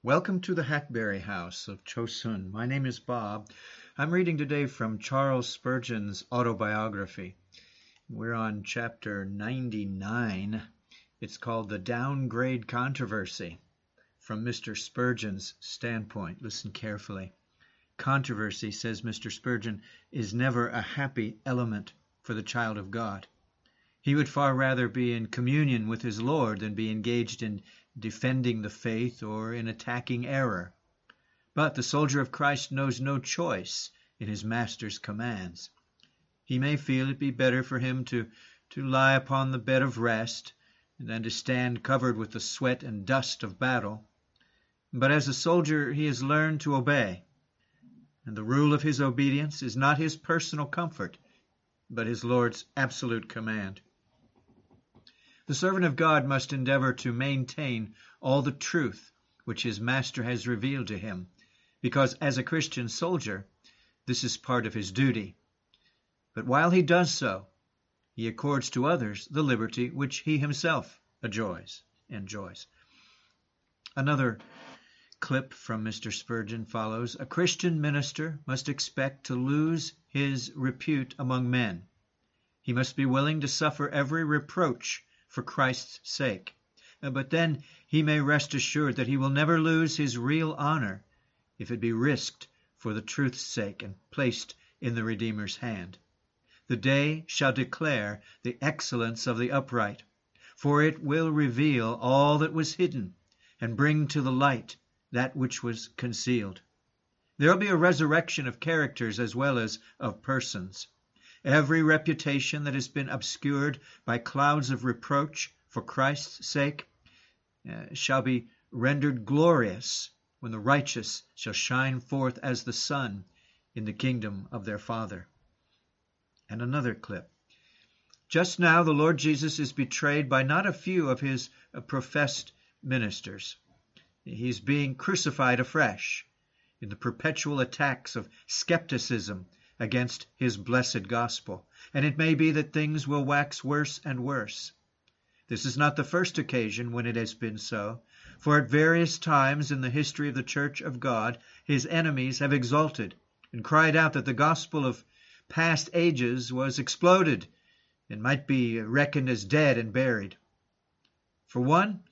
Welcome to the Hackberry House of Chosun. My name is Bob. I'm reading today from Charles Spurgeon's autobiography. We're on chapter 99. It's called The Downgrade Controversy. From Mr. Spurgeon's standpoint, listen carefully. Controversy, says Mr. Spurgeon, is never a happy element for the child of God. He would far rather be in communion with his Lord than be engaged in defending the faith or in attacking error. But the soldier of Christ knows no choice in his master's commands. He may feel it be better for him to lie upon the bed of rest than to stand covered with the sweat and dust of battle. But as a soldier he has learned to obey, and the rule of his obedience is not his personal comfort, but his Lord's absolute command. The servant of God must endeavor to maintain all the truth which his master has revealed to him, because as a Christian soldier, this is part of his duty. But while he does so, he accords to others the liberty which he himself enjoys. Another clip from Mr. Spurgeon follows. A Christian minister must expect to lose his repute among men. He must be willing to suffer every reproach for Christ's sake. But then he may rest assured that he will never lose his real honor if it be risked for the truth's sake and placed in the Redeemer's hand. The day shall declare the excellence of the upright, for it will reveal all that was hidden and bring to the light that which was concealed. There will be a resurrection of characters as well as of persons. Every reputation that has been obscured by clouds of reproach for Christ's sake shall be rendered glorious when the righteous shall shine forth as the sun in the kingdom of their Father. And another clip. Just now the Lord Jesus is betrayed by not a few of his professed ministers. He's being crucified afresh in the perpetual attacks of skepticism against his blessed gospel, and it may be that things will wax worse and worse. This is not the first occasion when it has been so, for at various times in the history of the Church of God, his enemies have exulted and cried out that the gospel of past ages was exploded and might be reckoned as dead and buried. For one,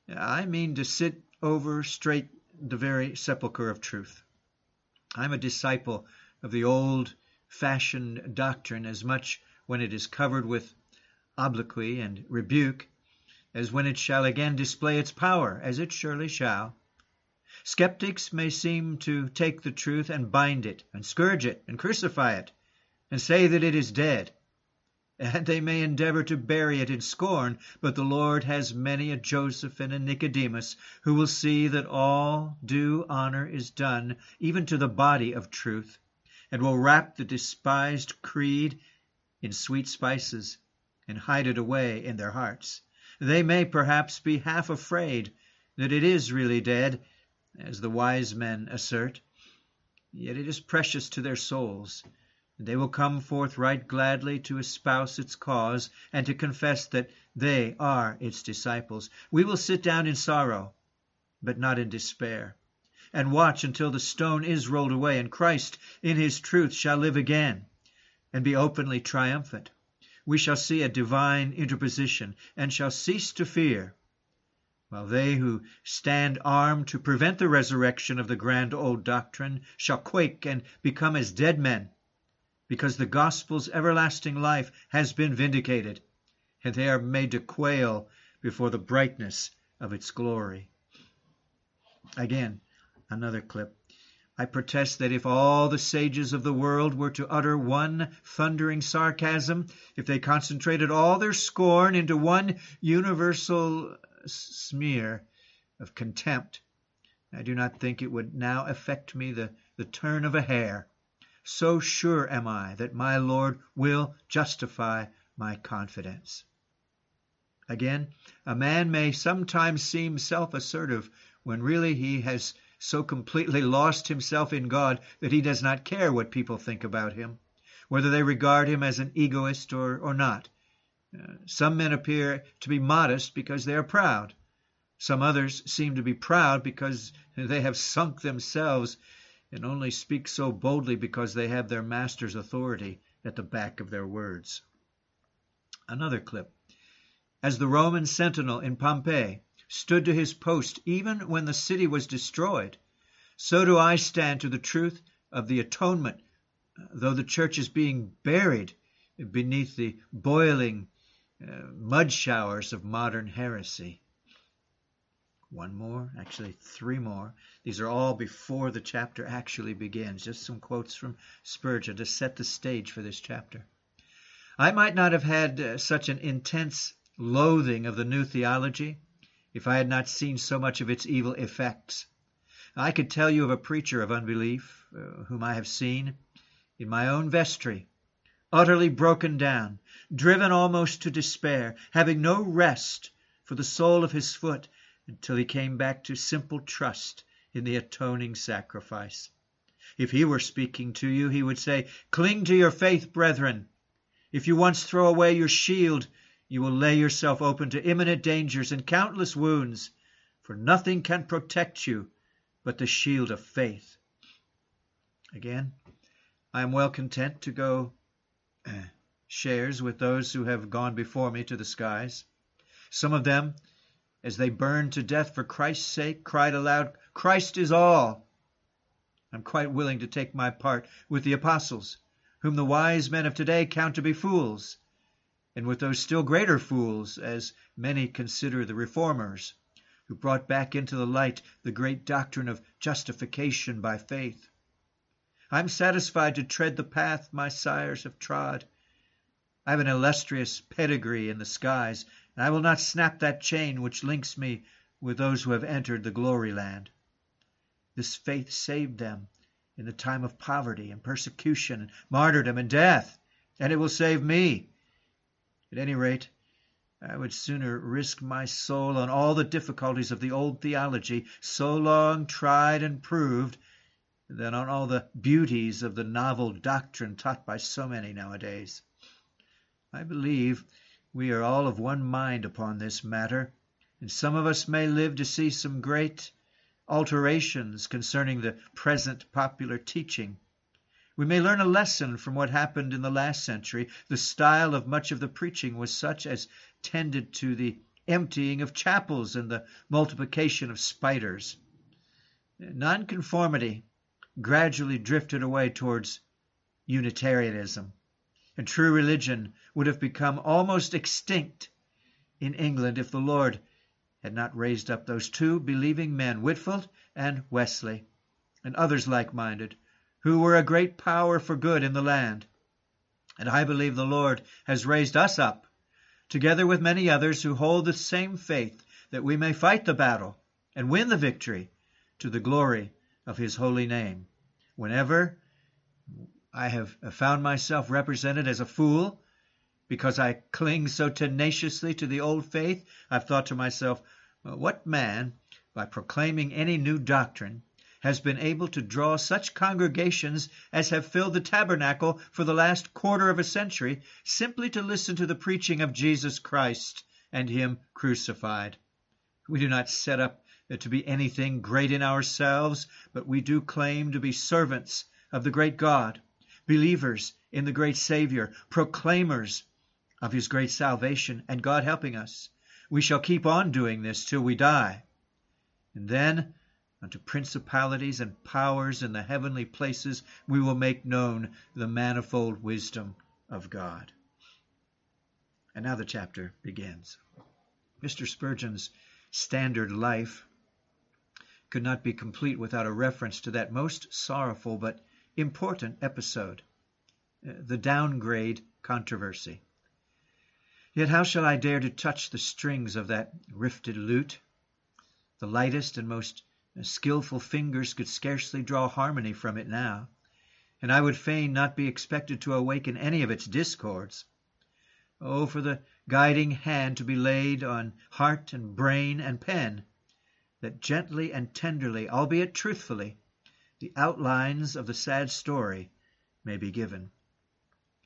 I mean to sit over straight the very sepulchre of truth. I'm a disciple of the old-fashioned doctrine as much when it is covered with obloquy and rebuke as when it shall again display its power, as it surely shall. Skeptics may seem to take the truth and bind it, and scourge it, and crucify it, and say that it is dead. And they may endeavor to bury it in scorn, but the Lord has many a Joseph and a Nicodemus who will see that all due honor is done, even to the body of truth, and will wrap the despised creed in sweet spices and hide it away in their hearts. They may perhaps be half afraid that it is really dead, as the wise men assert, yet it is precious to their souls, and they will come forth right gladly to espouse its cause and to confess that they are its disciples. We will sit down in sorrow, but not in despair, and watch until the stone is rolled away, and Christ in his truth shall live again and be openly triumphant. We shall see a divine interposition and shall cease to fear, while they who stand armed to prevent the resurrection of the grand old doctrine shall quake and become as dead men, because the gospel's everlasting life has been vindicated, and they are made to quail before the brightness of its glory. Again, another clip. I protest that if all the sages of the world were to utter one thundering sarcasm, if they concentrated all their scorn into one universal smear of contempt, I do not think it would now affect me the turn of a hair. So sure am I that my Lord will justify my confidence. Again, a man may sometimes seem self-assertive when really he has so completely lost himself in God that he does not care what people think about him, whether they regard him as an egoist or not. Some men appear to be modest because they are proud. Some others seem to be proud because they have sunk themselves, and only speak so boldly because they have their master's authority at the back of their words. Another clip. As the Roman sentinel in Pompeii stood to his post even when the city was destroyed, so do I stand to the truth of the atonement, though the church is being buried beneath the boiling mud showers of modern heresy. One more, actually 3 more. These are all before the chapter actually begins. Just some quotes from Spurgeon to set the stage for this chapter. I might not have had such an intense loathing of the new theology if I had not seen so much of its evil effects. I could tell you of a preacher of unbelief whom I have seen in my own vestry, utterly broken down, driven almost to despair, having no rest for the sole of his foot until he came back to simple trust in the atoning sacrifice. If he were speaking to you, he would say, "Cling to your faith, brethren. If you once throw away your shield, you will lay yourself open to imminent dangers and countless wounds, for nothing can protect you but the shield of faith." Again, I am well content to go shares with those who have gone before me to the skies. Some of them, as they burned to death for Christ's sake, cried aloud, "Christ is all." I'm quite willing to take my part with the apostles, whom the wise men of today count to be fools, and with those still greater fools, as many consider the reformers, who brought back into the light the great doctrine of justification by faith. I'm satisfied to tread the path my sires have trod. I have an illustrious pedigree in the skies, and I will not snap that chain which links me with those who have entered the glory land. This faith saved them in the time of poverty and persecution and martyrdom and death, and it will save me. At any rate, I would sooner risk my soul on all the difficulties of the old theology, so long tried and proved, than on all the beauties of the novel doctrine taught by so many nowadays. I believe we are all of one mind upon this matter, and some of us may live to see some great alterations concerning the present popular teaching. We may learn a lesson from what happened in the last century. The style of much of the preaching was such as tended to the emptying of chapels and the multiplication of spiders. Nonconformity gradually drifted away towards Unitarianism, and true religion would have become almost extinct in England if the Lord had not raised up those 2 believing men, Whitefield and Wesley, and others like-minded, who were a great power for good in the land. And I believe the Lord has raised us up, together with many others who hold the same faith, that we may fight the battle and win the victory to the glory of his holy name. Whenever I have found myself represented as a fool because I cling so tenaciously to the old faith, I've thought to myself, what man, by proclaiming any new doctrine, has been able to draw such congregations as have filled the tabernacle for the last quarter of a century, simply to listen to the preaching of Jesus Christ and him crucified? We do not set up to be anything great in ourselves, but we do claim to be servants of the great God, believers in the great Savior, proclaimers of his great salvation, and God helping us, we shall keep on doing this till we die. And then unto principalities and powers in the heavenly places we will make known the manifold wisdom of God. And now the chapter begins. Mr. Spurgeon's standard life could not be complete without a reference to that most sorrowful but important episode, the downgrade controversy. Yet how shall I dare to touch the strings of that rifted lute? The lightest and most skillful fingers could scarcely draw harmony from it now, and I would fain not be expected to awaken any of its discords. Oh, for the guiding hand to be laid on heart and brain and pen, that gently and tenderly, albeit truthfully, the outlines of the sad story may be given.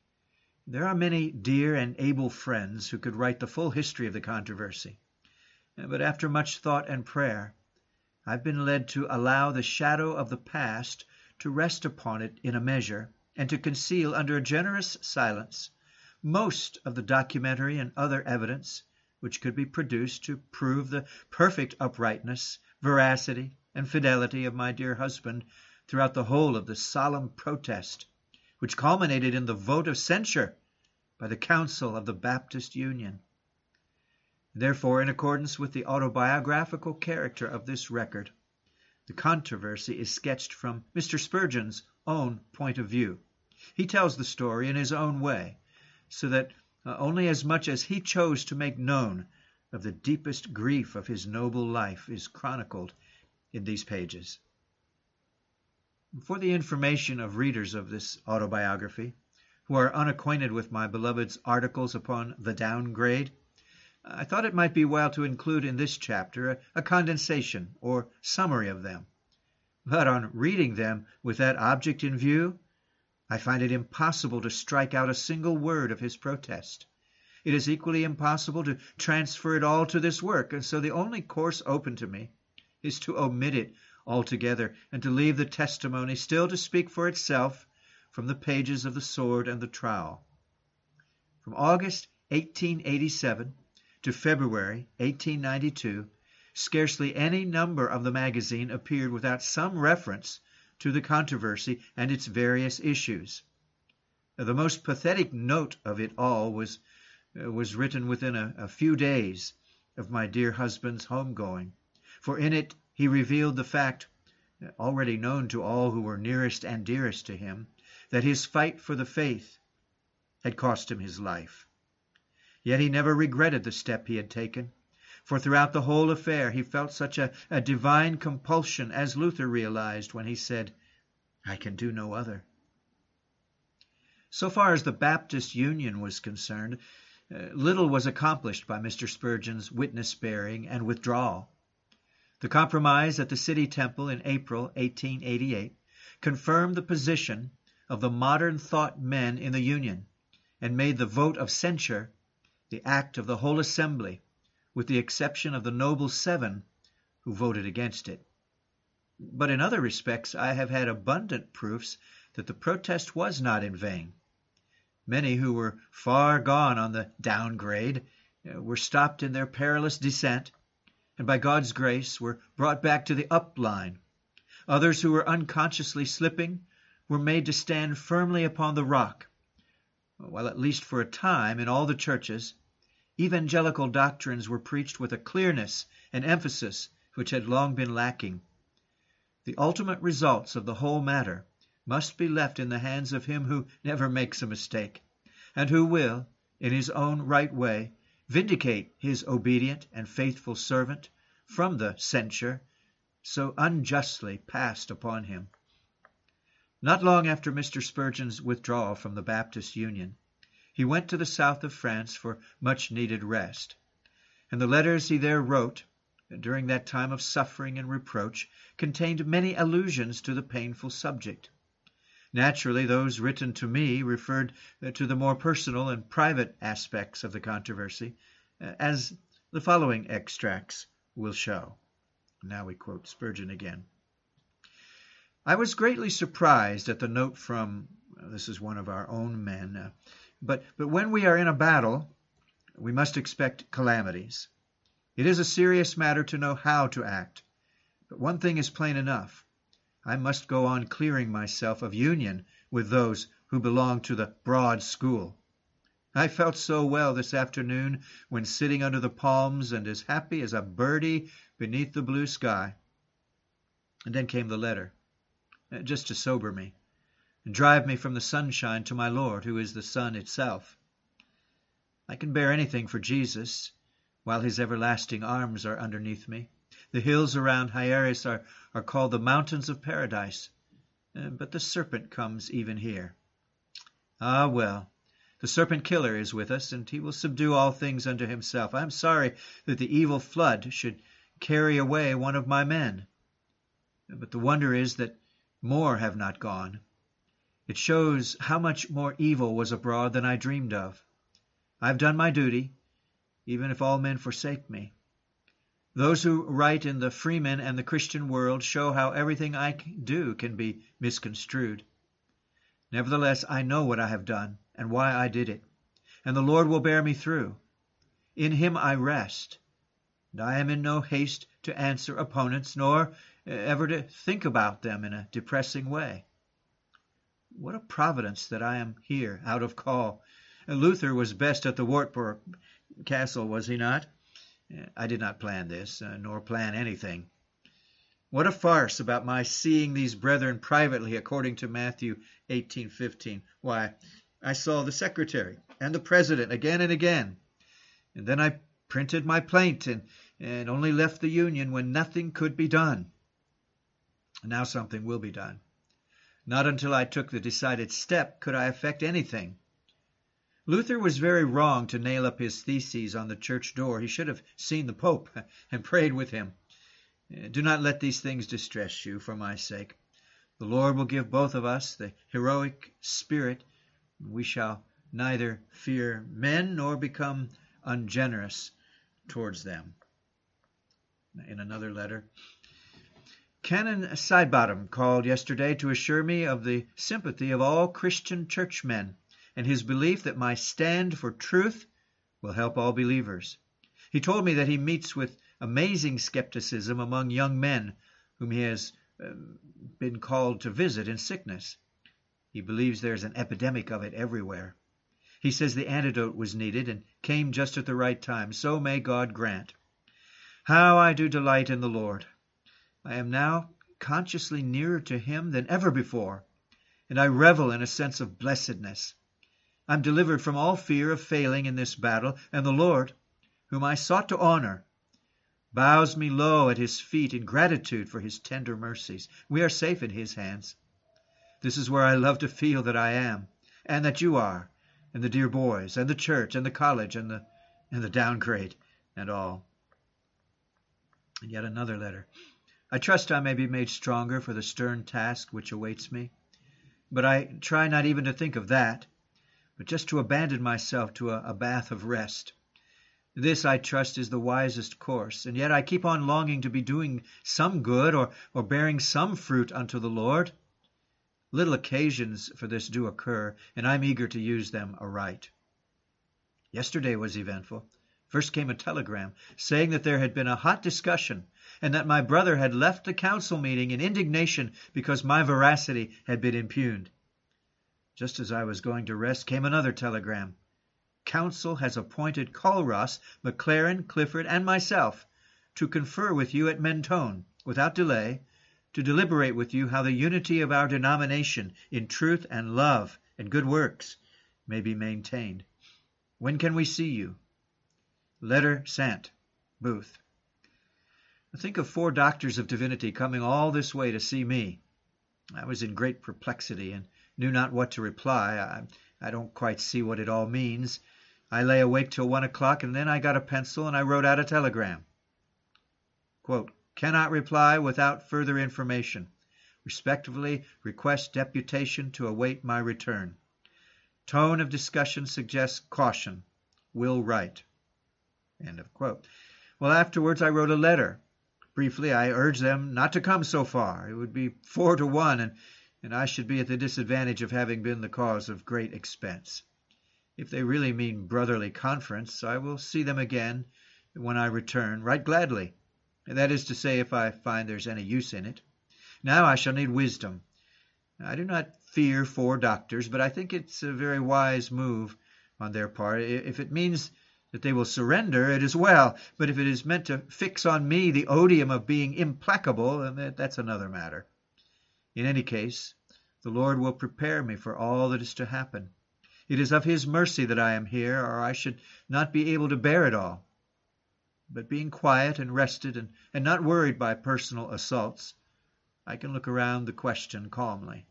There are many dear and able friends who could write the full history of the controversy. But after much thought and prayer, I've been led to allow the shadow of the past to rest upon it in a measure, and to conceal under a generous silence most of the documentary and other evidence which could be produced to prove the perfect uprightness, veracity, and fidelity of my dear husband throughout the whole of the solemn protest, which culminated in the vote of censure by the Council of the Baptist Union. Therefore, in accordance with the autobiographical character of this record, the controversy is sketched from Mr. Spurgeon's own point of view. He tells the story in his own way, so that only as much as he chose to make known of the deepest grief of his noble life is chronicled in these pages. For the information of readers of this autobiography, who are unacquainted with my beloved's articles upon the downgrade, I thought it might be well to include in this chapter a condensation or summary of them. But on reading them with that object in view, I find it impossible to strike out a single word of his protest. It is equally impossible to transfer it all to this work, and so the only course open to me is to omit it altogether, and to leave the testimony still to speak for itself from the pages of the Sword and the Trowel. From August 1887 to February 1892, scarcely any number of the magazine appeared without some reference to the controversy and its various issues. The most pathetic note of it all was written within a few days of my dear husband's homegoing, for in it he revealed the fact, already known to all who were nearest and dearest to him, that his fight for the faith had cost him his life. Yet he never regretted the step he had taken, for throughout the whole affair he felt such a divine compulsion, as Luther realized when he said, "I can do no other." So far as the Baptist Union was concerned, little was accomplished by Mr. Spurgeon's witness-bearing and withdrawal. The compromise at the City Temple in April 1888 confirmed the position of the modern thought men in the Union, and made the vote of censure the act of the whole assembly, with the exception of the Noble Seven, who voted against it. But in other respects I have had abundant proofs that the protest was not in vain. Many who were far gone on the downgrade were stopped in their perilous descent, and by God's grace were brought back to the up line. Others who were unconsciously slipping were made to stand firmly upon the rock, while at least for a time in all the churches, evangelical doctrines were preached with a clearness and emphasis which had long been lacking. The ultimate results of the whole matter must be left in the hands of him who never makes a mistake, and who will, in his own right way, vindicate his obedient and faithful servant from the censure so unjustly passed upon him. Not long after Mr. Spurgeon's withdrawal from the Baptist Union, he went to the south of France for much-needed rest, and the letters he there wrote during that time of suffering and reproach contained many allusions to the painful subject. Naturally, those written to me referred to the more personal and private aspects of the controversy, as the following extracts will show. Now we quote Spurgeon again. I was greatly surprised at the note from, this is one of our own men, but when we are in a battle, we must expect calamities. It is a serious matter to know how to act, but one thing is plain enough. I must go on clearing myself of union with those who belong to the broad school. I felt so well this afternoon when sitting under the palms and as happy as a birdie beneath the blue sky. And then came the letter, just to sober me, and drive me from the sunshine to my Lord, who is the sun itself. I can bear anything for Jesus, while his everlasting arms are underneath me. The hills around Hyères are called the mountains of paradise, but the serpent comes even here. Ah, well, the serpent killer is with us, and he will subdue all things unto himself. I am sorry that the evil flood should carry away one of my men, but the wonder is that more have not gone. It shows how much more evil was abroad than I dreamed of. I have done my duty, even if all men forsake me. Those who write in the Freeman and the Christian World show how everything I do can be misconstrued. Nevertheless, I know what I have done and why I did it, and the Lord will bear me through. In him I rest, and I am in no haste to answer opponents, nor ever to think about them in a depressing way. What a providence that I am here, out of call. Luther was best at the Wartburg Castle, was he not? I did not plan this, nor plan anything. What a farce about my seeing these brethren privately, according to Matthew 18:15. Why, I saw the secretary and the president again and again, and then I printed my plaint and only left the Union when nothing could be done. Now something will be done. Not until I took the decided step could I effect anything. Luther was very wrong to nail up his theses on the church door. He should have seen the Pope and prayed with him. Do not let these things distress you for my sake. The Lord will give both of us the heroic spirit. We shall neither fear men nor become ungenerous towards them. In another letter, Canon Sidebottom called yesterday to assure me of the sympathy of all Christian churchmen and his belief that my stand for truth will help all believers. He told me that he meets with amazing skepticism among young men whom he has been called to visit in sickness. He believes there's an epidemic of it everywhere. He says the antidote was needed and came just at the right time. So may God grant. How I do delight in the Lord. I am now consciously nearer to him than ever before, and I revel in a sense of blessedness. I'm delivered from all fear of failing in this battle, and the Lord, whom I sought to honor, bows me low at his feet in gratitude for his tender mercies. We are safe in his hands. This is where I love to feel that I am, and that you are, and the dear boys, and the church, and the college, and the downgrade, and all. And yet another letter. I trust I may be made stronger for the stern task which awaits me, but I try not even to think of that, but just to abandon myself to a bath of rest. This, I trust, is the wisest course, and yet I keep on longing to be doing some good or bearing some fruit unto the Lord. Little occasions for this do occur, and I'm eager to use them aright. Yesterday was eventful. First came a telegram saying that there had been a hot discussion and that my brother had left the council meeting in indignation because my veracity had been impugned. Just as I was going to rest came another telegram. Council has appointed Culross, McLaren, Clifford, and myself to confer with you at Mentone, without delay, to deliberate with you how the unity of our denomination in truth and love and good works may be maintained. When can we see you? Letter sent. Booth. Think of 4 doctors of divinity coming all this way to see me. I was in great perplexity and knew not what to reply. I don't quite see what it all means. I lay awake till 1 o'clock, and then I got a pencil and I wrote out a telegram. Quote, cannot reply without further information. Respectfully request deputation to await my return. Tone of discussion suggests caution. Will write. End of quote. Well, afterwards I wrote a letter. Briefly, I urged them not to come so far. It would be 4 to 1, and I should be at the disadvantage of having been the cause of great expense. If they really mean brotherly conference, I will see them again when I return, right gladly. That is to say, if I find there's any use in it. Now I shall need wisdom. I do not fear 4 doctors, but I think it's a very wise move on their part. If it means that they will surrender, it is well, but if it is meant to fix on me the odium of being implacable, then that's another matter. In any case, the Lord will prepare me for all that is to happen. It is of his mercy that I am here, or I should not be able to bear it all. But being quiet and rested and not worried by personal assaults, I can look around the question calmly.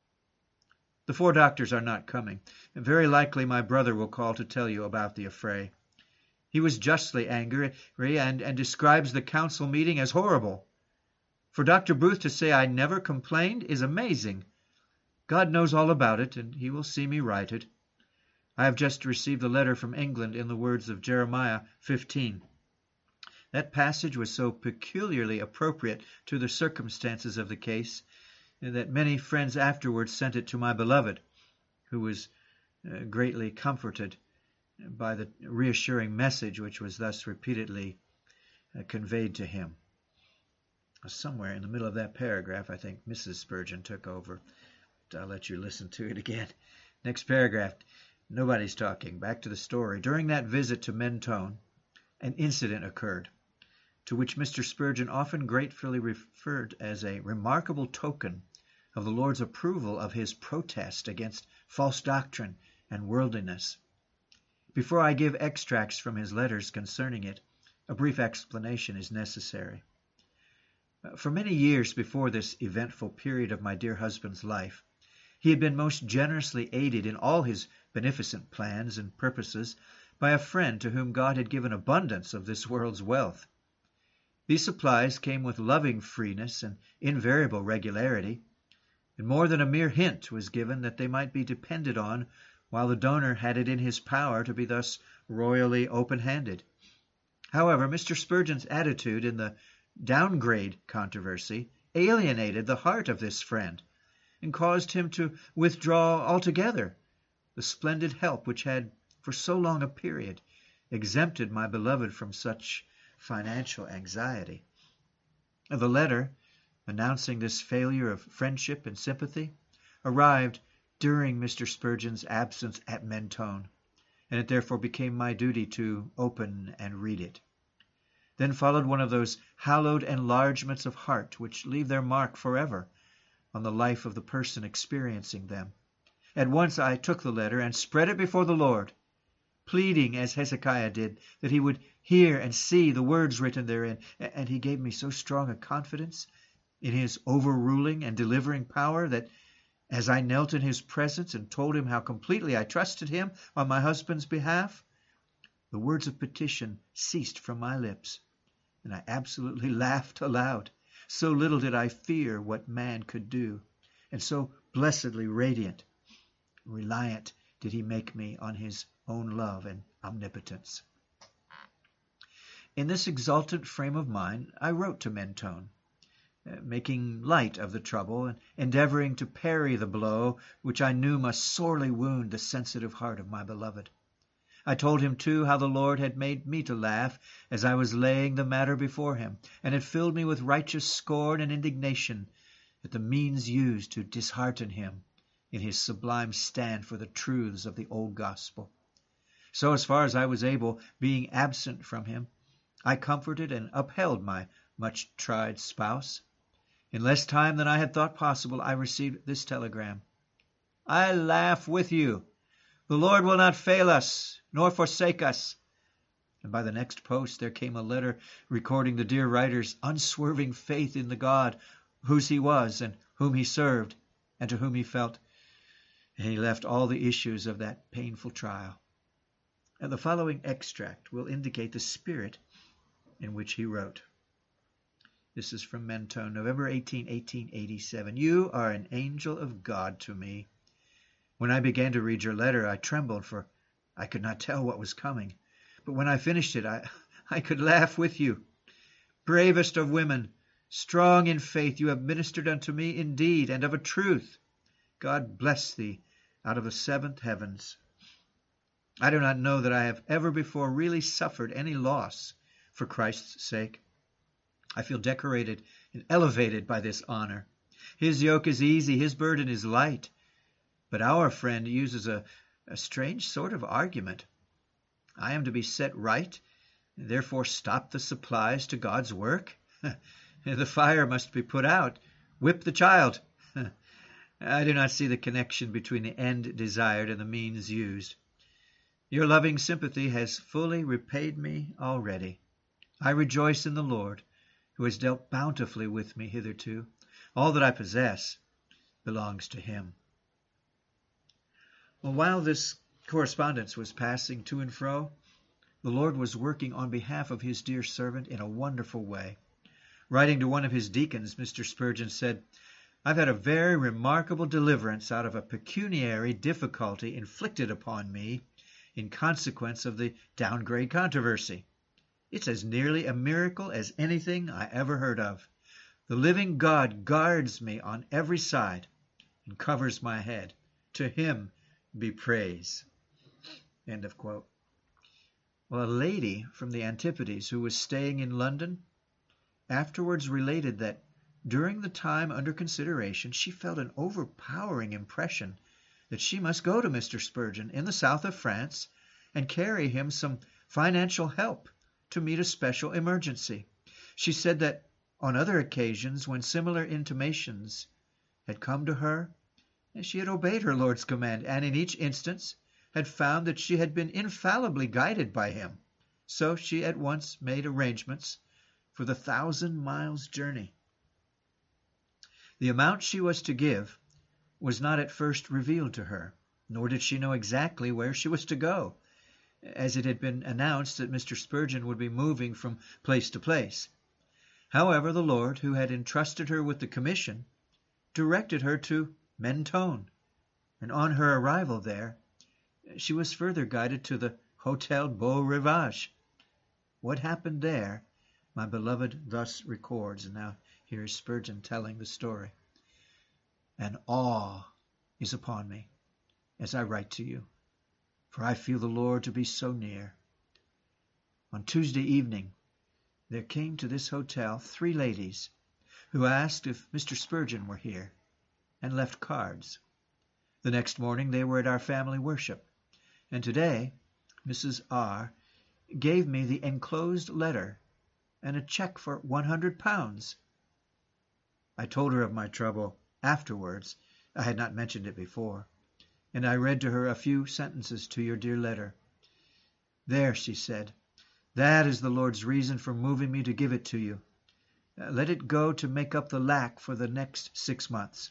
The 4 doctors are not coming, and very likely my brother will call to tell you about the affray. He was justly angry and describes the council meeting as horrible. For Dr. Booth to say I never complained is amazing. God knows all about it, and he will see me right it. I have just received a letter from England in the words of Jeremiah 15. That passage was so peculiarly appropriate to the circumstances of the case that many friends afterwards sent it to my beloved, who was greatly comforted by the reassuring message which was thus repeatedly conveyed to him. Somewhere in the middle of that paragraph, I think Mrs. Spurgeon took over. I'll let you listen to it again. Next paragraph. Nobody's talking. Back to the story. During that visit to Mentone, an incident occurred, to which Mr. Spurgeon often gratefully referred as a remarkable token of the Lord's approval of his protest against false doctrine and worldliness. Before I give extracts from his letters concerning it, a brief explanation is necessary. For many years before this eventful period of my dear husband's life, he had been most generously aided in all his beneficent plans and purposes by a friend to whom God had given abundance of this world's wealth. These supplies came with loving freeness and invariable regularity, and more than a mere hint was given that they might be depended on while the donor had it in his power to be thus royally open-handed. However, Mr. Spurgeon's attitude in the downgrade controversy alienated the heart of this friend and caused him to withdraw altogether the splendid help which had, for so long a period, exempted my beloved from such financial anxiety. The letter, announcing this failure of friendship and sympathy, arrived during Mr. Spurgeon's absence at Mentone, and it therefore became my duty to open and read it. Then followed one of those hallowed enlargements of heart which leave their mark forever on the life of the person experiencing them. At once I took the letter and spread it before the Lord, pleading, as Hezekiah did, that he would hear and see the words written therein, and he gave me so strong a confidence in his overruling and delivering power that, as I knelt in his presence and told him how completely I trusted him on my husband's behalf, the words of petition ceased from my lips, and I absolutely laughed aloud. So little did I fear what man could do, and so blessedly radiant, reliant did he make me on his own love and omnipotence. In this exultant frame of mind, I wrote to Mentone, making light of the trouble and endeavoring to parry the blow which I knew must sorely wound the sensitive heart of my beloved. I told him, too, how the Lord had made me to laugh as I was laying the matter before him, and had filled me with righteous scorn and indignation at the means used to dishearten him in his sublime stand for the truths of the old gospel. So, as far as I was able, being absent from him, I comforted and upheld my much-tried spouse. In less time than I had thought possible, I received this telegram: "I laugh with you. The Lord will not fail us, nor forsake us." And by the next post there came a letter recording the dear writer's unswerving faith in the God whose he was and whom he served and to whom he felt. And he left all the issues of that painful trial. And the following extract will indicate the spirit in which he wrote. This is from Mentone, November 18, 1887. "You are an angel of God to me. When I began to read your letter, I trembled, for I could not tell what was coming. But when I finished it, I could laugh with you. Bravest of women, strong in faith, you have ministered unto me indeed, and of a truth. God bless thee out of the seventh heavens. I do not know that I have ever before really suffered any loss for Christ's sake. I feel decorated and elevated by this honor. His yoke is easy, his burden is light. But our friend uses a strange sort of argument. I am to be set right, and therefore stop the supplies to God's work? The fire must be put out. Whip the child. I do not see the connection between the end desired and the means used. Your loving sympathy has fully repaid me already. I rejoice in the Lord, who has dealt bountifully with me hitherto. All that I possess belongs to him." Well, while this correspondence was passing to and fro, the Lord was working on behalf of his dear servant in a wonderful way. Writing to one of his deacons, Mr. Spurgeon said, "I've had a very remarkable deliverance out of a pecuniary difficulty inflicted upon me in consequence of the downgrade controversy. It's as nearly a miracle as anything I ever heard of. The living God guards me on every side and covers my head. To him be praise." End of quote. Well, a lady from the Antipodes who was staying in London afterwards related that during the time under consideration, she felt an overpowering impression that she must go to Mr. Spurgeon in the south of France and carry him some financial help to meet a special emergency. She said that on other occasions when similar intimations had come to her, she had obeyed her Lord's command, and in each instance had found that she had been infallibly guided by him. So she at once made arrangements for the 1,000 miles journey. The amount she was to give was not at first revealed to her, nor did she know exactly where she was to go, as it had been announced that Mr. Spurgeon would be moving from place to place. However, the Lord, who had entrusted her with the commission, directed her to Mentone, and on her arrival there, she was further guided to the Hotel Beau Rivage. What happened there, my beloved thus records, and now here is Spurgeon telling the story. "An awe is upon me as I write to you, for I feel the Lord to be so near. On Tuesday evening there came to this hotel 3 ladies who asked if Mr. Spurgeon were here, and left cards. The next morning they were at our family worship, and today Mrs. R. gave me the enclosed letter and a check for £100. I told her of my trouble afterwards. I had not mentioned it before, and I read to her a few sentences to your dear letter. 'There,' she said, 'that is the Lord's reason for moving me to give it to you. Let it go to make up the lack for the next 6 months.'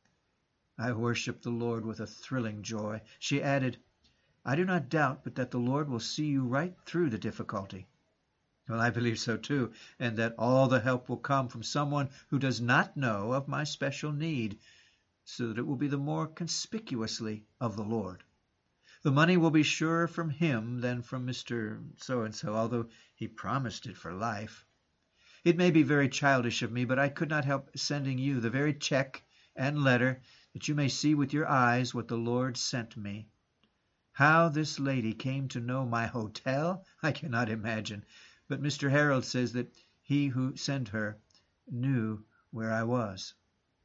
I worshiped the Lord with a thrilling joy." She added, "I do not doubt but that the Lord will see you right through the difficulty." Well, I believe so too, and that all the help will come from someone who does not know of my special need, so that it will be the more conspicuously of the Lord. The money will be surer from him than from Mr. So-and-so, although he promised it for life. It may be very childish of me, but I could not help sending you the very check and letter that you may see with your eyes what the Lord sent me. How this lady came to know my hotel, I cannot imagine, but Mr. Harold says that he who sent her knew where I was."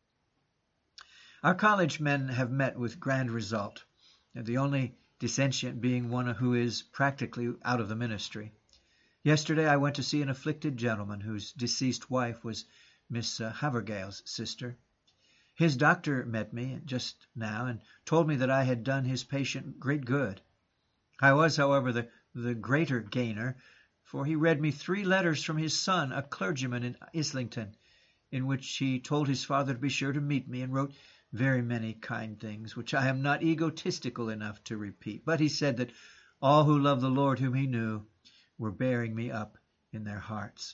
Our college men have met with grand result, the only dissentient being one who is practically out of the ministry. Yesterday I went to see an afflicted gentleman whose deceased wife was Miss Havergale's sister. His doctor met me just now and told me that I had done his patient great good. I was, however, the greater gainer, for he read me 3 letters from his son, a clergyman in Islington, in which he told his father to be sure to meet me, and wrote very many kind things, which I am not egotistical enough to repeat. But he said that all who loved the Lord whom he knew were bearing me up in their hearts.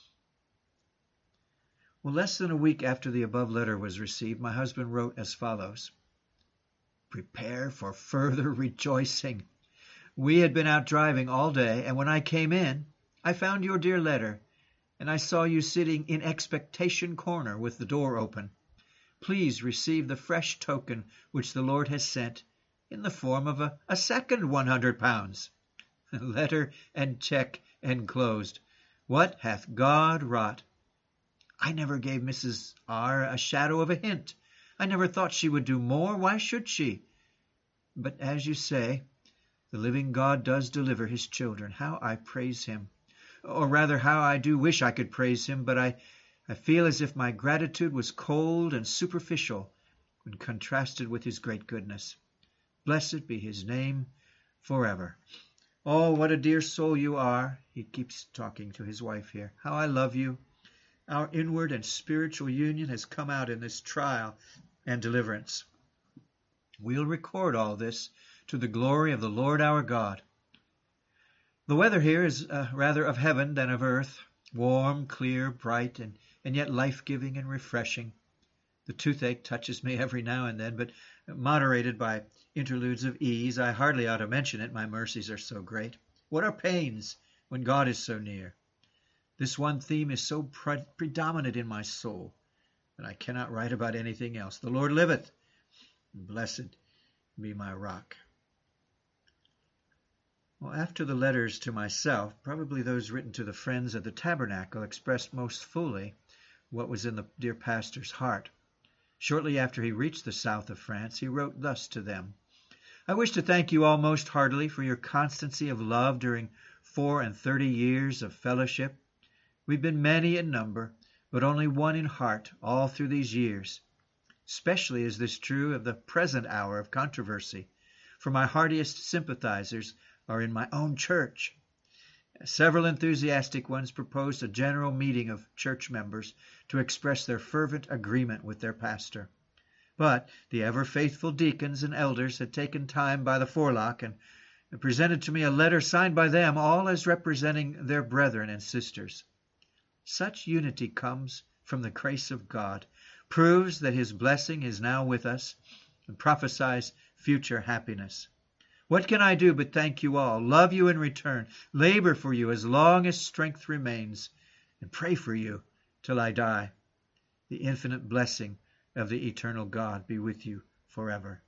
Well, less than a week after the above letter was received, my husband wrote as follows: "Prepare for further rejoicing. We had been out driving all day, and when I came in, I found your dear letter, and I saw you sitting in expectation corner with the door open. Please receive the fresh token which the Lord has sent in the form of a second £100. Letter and check enclosed. What hath God wrought? I never gave Mrs. R. a shadow of a hint. I never thought she would do more. Why should she? But as you say, the living God does deliver his children. How I praise him. Or rather, how I do wish I could praise him, but I feel as if my gratitude was cold and superficial when contrasted with his great goodness. Blessed be his name forever. Oh, what a dear soul you are." He keeps talking to his wife here. "How I love you. Our inward and spiritual union has come out in this trial and deliverance. We'll record all this to the glory of the Lord our God. The weather here is rather of heaven than of earth, warm, clear, bright, and yet life-giving and refreshing. The toothache touches me every now and then, but moderated by interludes of ease. I hardly ought to mention it, my mercies are so great. What are pains when God is so near. This one theme is so predominant in my soul that I cannot write about anything else. The Lord liveth, and blessed be my rock. Well, after the letters to myself, probably those written to the friends of the tabernacle expressed most fully what was in the dear pastor's heart. Shortly after he reached the south of France, he wrote thus to them: I wish to thank you all most heartily for your constancy of love during 34 years of fellowship. We've been many in number, but only one in heart all through these years. Especially is this true of the present hour of controversy, for my heartiest sympathizers are in my own church. Several enthusiastic ones proposed a general meeting of church members to express their fervent agreement with their pastor. But the ever-faithful deacons and elders had taken time by the forelock and presented to me a letter signed by them, all as representing their brethren and sisters. Such unity comes from the grace of God, proves that his blessing is now with us, and prophesies future happiness. What can I do but thank you all, love you in return, labor for you as long as strength remains, and pray for you till I die? The infinite blessing of the eternal God be with you forever.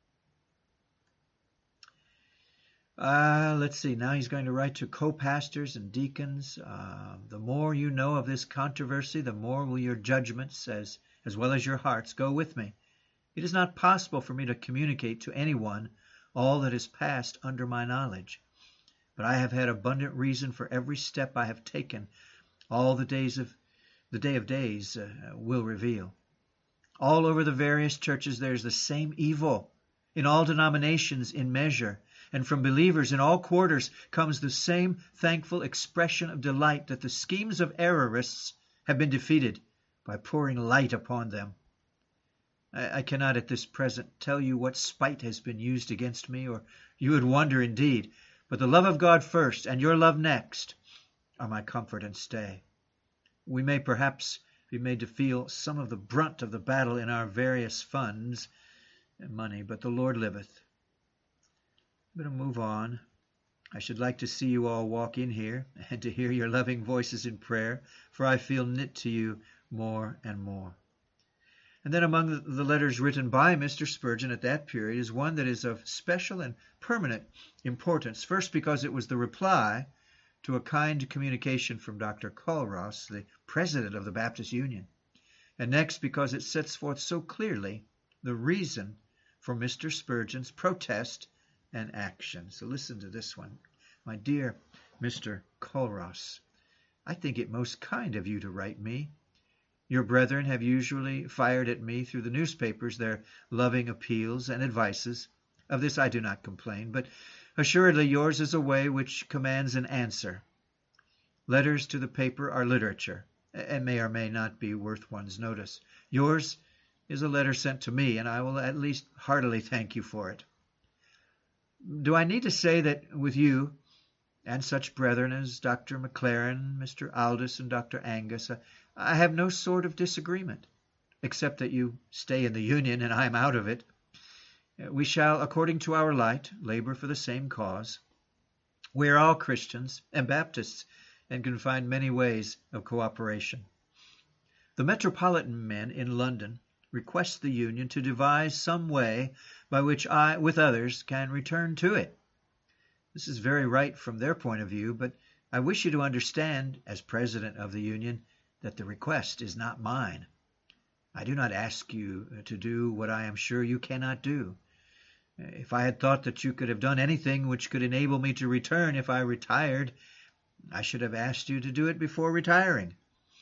Let's see. Now he's going to write to co-pastors and deacons. The more you know of this controversy, the more will your judgments, as well as your hearts, go with me. It is not possible for me to communicate to anyone all that has passed under my knowledge. But I have had abundant reason for every step I have taken. All the day of days will reveal. All over the various churches there is the same evil, in all denominations in measure, and from believers in all quarters comes the same thankful expression of delight that the schemes of errorists have been defeated by pouring light upon them. I cannot at this present tell you what spite has been used against me, or you would wonder indeed, but the love of God first, and your love next, are my comfort and stay. We may perhaps be made to feel some of the brunt of the battle in our various funds and money, but the Lord liveth. I'm going to move on. I should like to see you all walk in here and to hear your loving voices in prayer, for I feel knit to you more and more. And then among the letters written by Mr. Spurgeon at that period is one that is of special and permanent importance. First, because it was the reply to a kind communication from Dr. Culross, the president of the Baptist Union. And next, because it sets forth so clearly the reason for Mr. Spurgeon's protest and action. So listen to this one. My dear Mr. Culross, I think it most kind of you to write me. Your brethren have usually fired at me through the newspapers their loving appeals and advices. Of this I do not complain, but assuredly yours is a way which commands an answer. Letters to the paper are literature, and may or may not be worth one's notice. Yours is a letter sent to me, and I will at least heartily thank you for it. Do I need to say that with you and such brethren as Dr. McLaren, Mr. Aldous, and Dr. Angus, I have no sort of disagreement, except that you stay in the Union and I am out of it. We shall, according to our light, labor for the same cause. We are all Christians and Baptists, and can find many ways of cooperation. The metropolitan men in London request the Union to devise some way by which I, with others, can return to it. This is very right from their point of view, but I wish you to understand, as president of the Union, that the request is not mine. I do not ask you to do what I am sure you cannot do. If I had thought that you could have done anything which could enable me to return if I retired, I should have asked you to do it before retiring.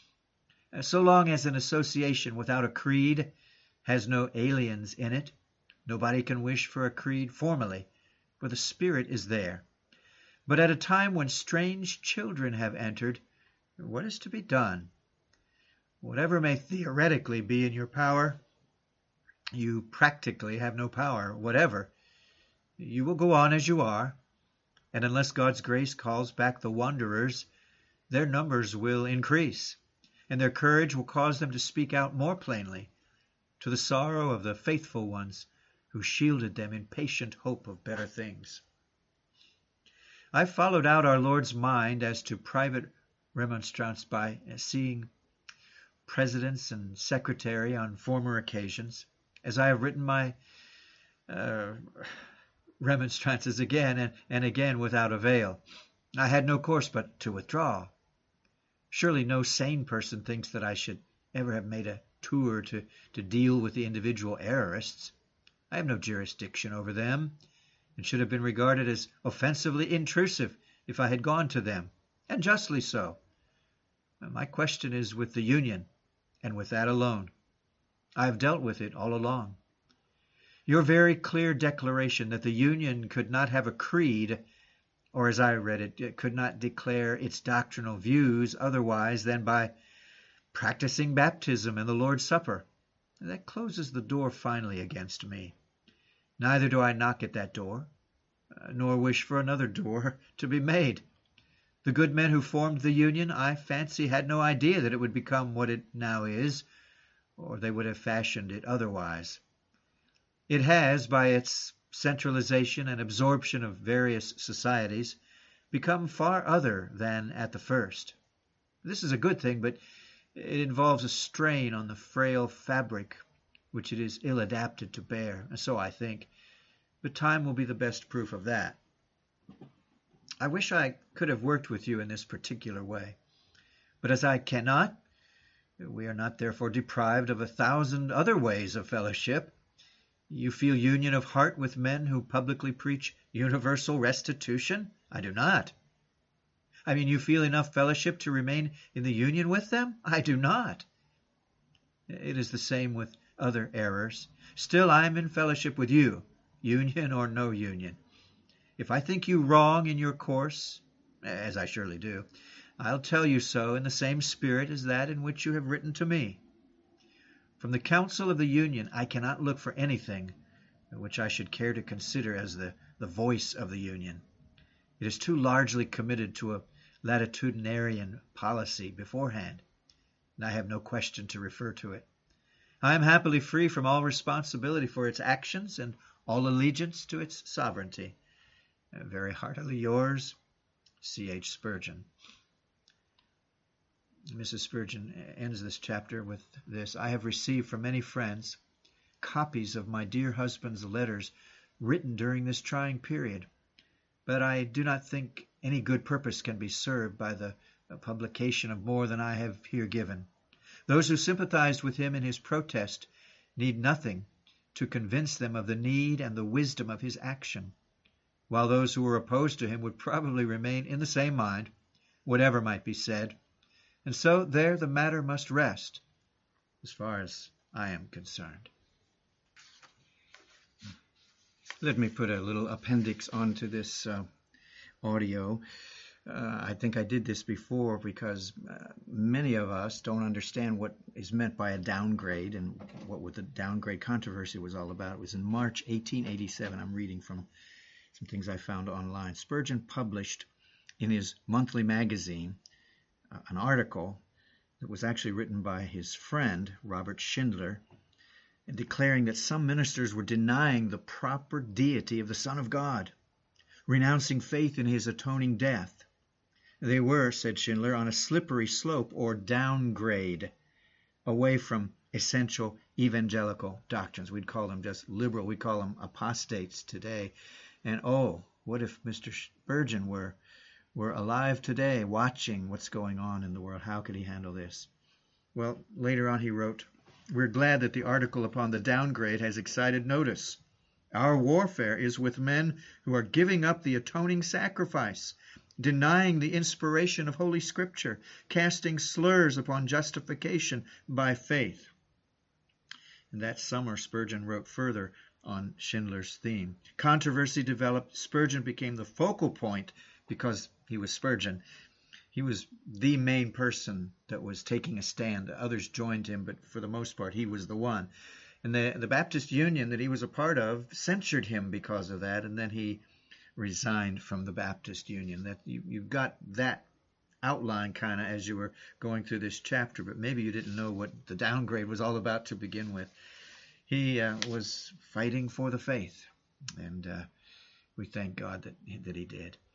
So long as an association without a creed has no aliens in it, nobody can wish for a creed formally, for the spirit is there. But at a time when strange children have entered, what is to be done? Whatever may theoretically be in your power, you practically have no power whatever. You will go on as you are, and unless God's grace calls back the wanderers, their numbers will increase, and their courage will cause them to speak out more plainly, to the sorrow of the faithful ones who shielded them in patient hope of better things. I followed out our Lord's mind as to private remonstrance by seeing presidents and secretary on former occasions, as I have written my remonstrances again and again without avail. I had no course but to withdraw. Surely no sane person thinks that I should ever have made a tour to deal with the individual errorists. I have no jurisdiction over them, and should have been regarded as offensively intrusive if I had gone to them, and justly so. My question is with the Union, and with that alone. I have dealt with it all along. Your very clear declaration that the Union could not have a creed, or as I read it, could not declare its doctrinal views otherwise than by practicing baptism and the Lord's Supper, that closes the door finally against me. Neither do I knock at that door, nor wish for another door to be made. The good men who formed the Union, I fancy, had no idea that it would become what it now is, or they would have fashioned it otherwise. It has, by its centralization and absorption of various societies, become far other than at the first. This is a good thing, but it involves a strain on the frail fabric which it is ill adapted to bear, so I think, but time will be the best proof of that. I wish I could have worked with you in this particular way, but as I cannot, we are not therefore deprived of 1,000 other ways of fellowship. You feel union of heart with men who publicly preach universal restitution? I do not. I mean, you feel enough fellowship to remain in the union with them? I do not. It is the same with other errors. Still, I am in fellowship with you, union or no union. If I think you wrong in your course, as I surely do, I'll tell you so in the same spirit as that in which you have written to me. From the Council of the Union I cannot look for anything which I should care to consider as the voice of the Union. It is too largely committed to a latitudinarian policy beforehand, and I have no question to refer to it. I am happily free from all responsibility for its actions and all allegiance to its sovereignty. Very heartily yours, C.H. Spurgeon. Mrs. Spurgeon ends this chapter with this: I have received from many friends copies of my dear husband's letters written during this trying period, but I do not think any good purpose can be served by the publication of more than I have here given. Those who sympathized with him in his protest need nothing to convince them of the need and the wisdom of his action, while those who were opposed to him would probably remain in the same mind, whatever might be said. And so there the matter must rest, as far as I am concerned. Let me put a little appendix onto this audio. I think I did this before because many of us don't understand what is meant by a downgrade and what the downgrade controversy was all about. It was in March 1887. I'm reading from some things I found online. Spurgeon published in his monthly magazine an article that was actually written by his friend, Robert Schindler, declaring that some ministers were denying the proper deity of the Son of God, renouncing faith in his atoning death. They were, said Schindler, on a slippery slope or downgrade away from essential evangelical doctrines. We'd call them just liberal. We call them apostates today. And oh, what if Mr. Spurgeon were alive today, watching what's going on in the world? How could he handle this? Well, later on he wrote, we're glad that the article upon the downgrade has excited notice. Our warfare is with men who are giving up the atoning sacrifice, denying the inspiration of Holy Scripture, casting slurs upon justification by faith. And that summer, Spurgeon wrote further on Schindler's theme. Controversy developed. Spurgeon became the focal point because he was Spurgeon. He was the main person that was taking a stand. Others joined him, but for the most part, he was the one. And the Baptist Union that he was a part of censured him because of that, and then he resigned from the Baptist Union. That you've got that outline kind of as you were going through this chapter, but maybe you didn't know what the downgrade was all about to begin with. He was fighting for the faith, and we thank God that he did.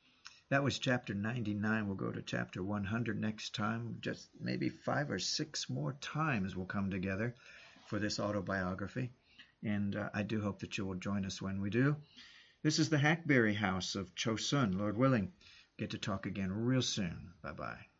That was chapter 99. We'll go to chapter 100 next time. Just maybe 5 or 6 more times we'll come together for this autobiography. And I do hope that you will join us when we do. This is the Hackberry House of Chosun, Lord willing. Get to talk again real soon. Bye-bye.